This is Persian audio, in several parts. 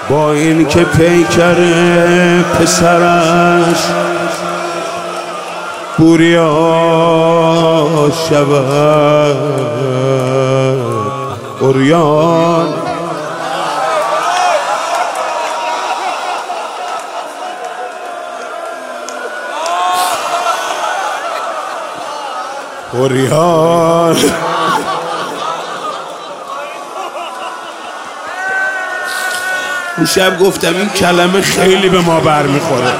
با این که پیکر پسرش بوریا شود عریان، عریان اون شب گفتم این کلمه خیلی به ما برمیخوره.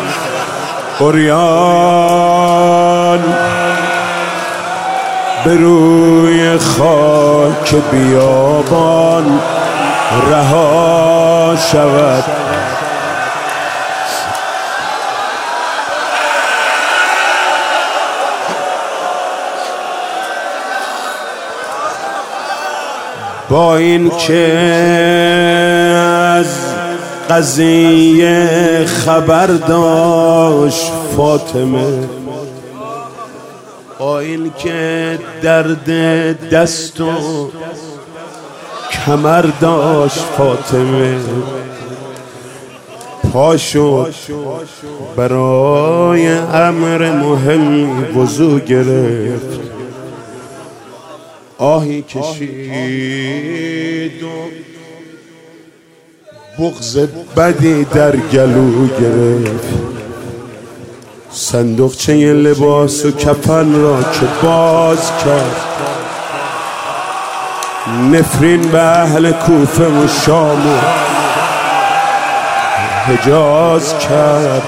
عریان به روی خاک بیابان رها شود، با این که از قضیه خبر داشت فاطمه، با این که درد دست و کمر داشت فاطمه، پا شد برای امر مهمی وضو گرفت، آهی کشید و بغض بدی در گلو گرفت، صندوقچه لباس و کفن را که باز کرد، نفرین به اهل کوفه و شام و حجاز کرد.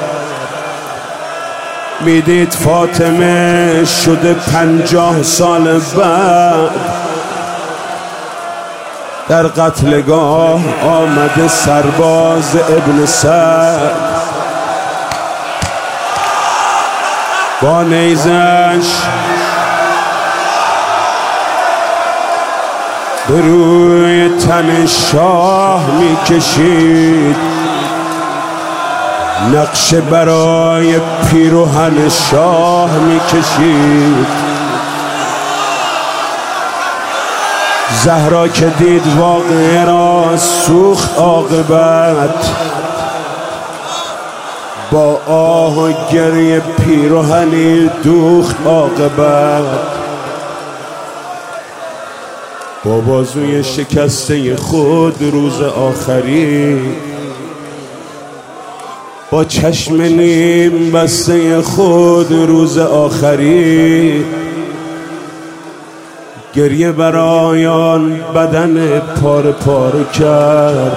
میدید فاطمه شده 50 سال بعد در قتلگاه آمده سرباز ابن سعد با نیزش به روی تن شاه میکشید، نقشه برای پیراهن شاه میکشید. زهرا که دید واقعه را سوخت عاقبت، با آه و گریه پیراهنی دوخت عاقبت، با بازوی شکسته خود روز آخری، با چشم نیم بسته خود روز آخری، گریه برای آن بدن پاره پاره کرد.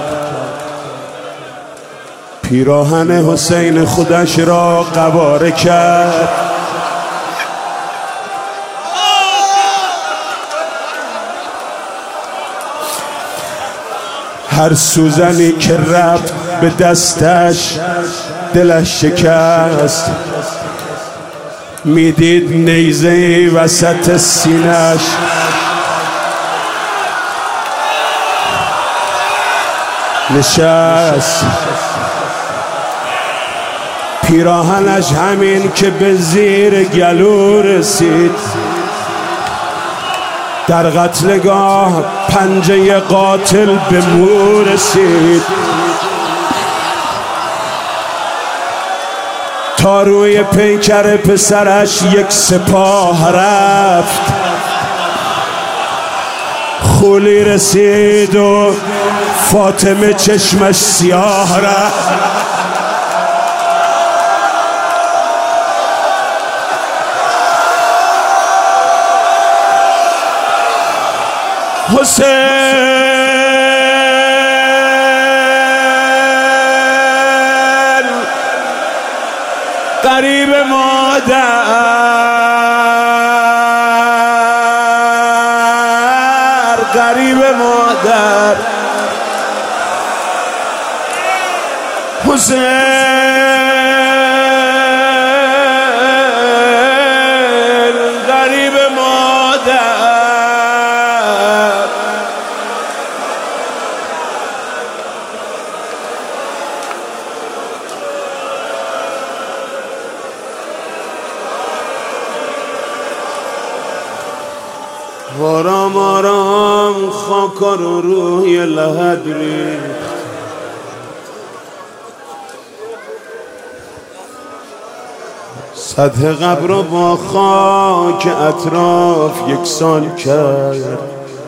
پیراهن حسین خودش را قواره کرد، هر سوزنی که رفت به دستش دلش شکست. میدید نیزه وسط سینش، نشست. پیراهنش همین که به زیر گلو رسید، در قتلگاه پنجه قاتل به مو رسید، تا روی پیکر پسرش یک سپاه رفت. خولی رسید و فاطمه چشمش سیاه رفت. حسین قریب مادر، قریب مادر، حسین قریب مادر. آرام آرام خاک رو روی لحد ریخت، سطح قبر رو با خاک اطراف یکسان کرد.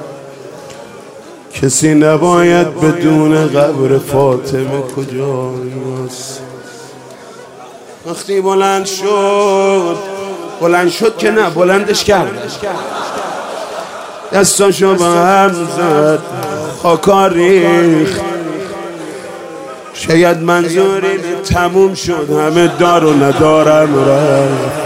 کسی نباید بدون قبر فاطمه کجاست. وقتی بلند شد که نه، بلندش کرد، دستاشو با هم زد، خاکا ریخت. شاید منظوری تموم شد، همه دار و ندارم رفت.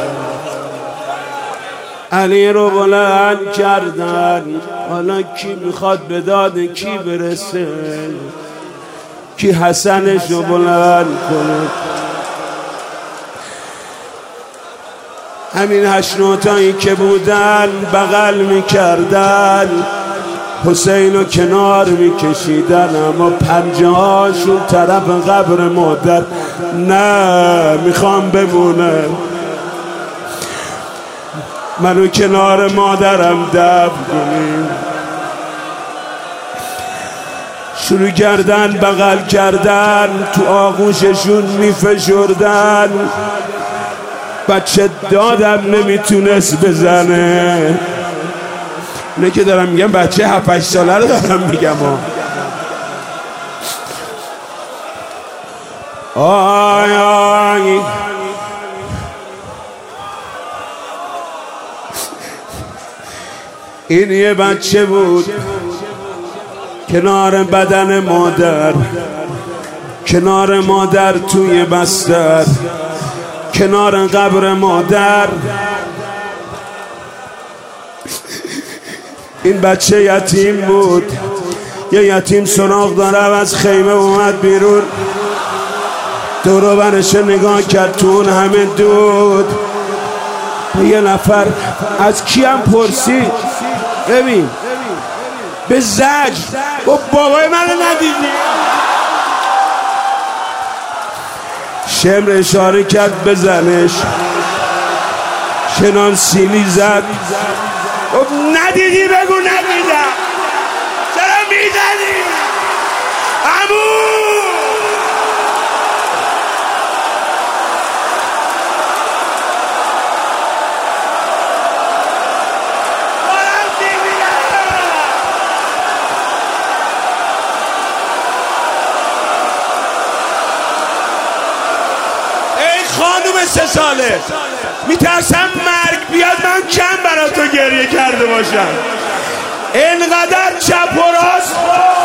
علی رو بلند کردن، حالا کی میخواد به داد کی برسه؟ کی حسنش رو بلند کنه؟ همین 8 نوتایی که بودن بغل میکردن، حسین رو کنار میکشیدن، اما پنجه هاشون طرف قبر مادر. نه، میخوام بمونم، منو کنار مادرم دفن کنیم. شروع کردن بغل کردن، تو آغوششون میفشردن. بچه دادم نمیتونست بزنه. اینه که دارم میگم، بچه 7-8 ساله رو دارم میگم. آی آی این یه بچه بود کنار بدن مادر، کنار مادر توی بستر، کنار قبر مادر. این بچه یتیم بود. یه یتیم سراغ داره، از خیمه اومد بیرون، دور و برش نگاه کرد، تو اون همه دود. یه نفر از کیم پرسید، ببین به زجر گفت بابای منو ندیدی؟ شمر اشاره کرد بزنش، چنان سیلی زد، گفت ندیدی بگو ندیدم، چرا میزنی؟ عمو خانوم 3 ساله، میترسم مرگ بیاد من کم برای تو گریه کرده باشم. اینقدر چپ و راست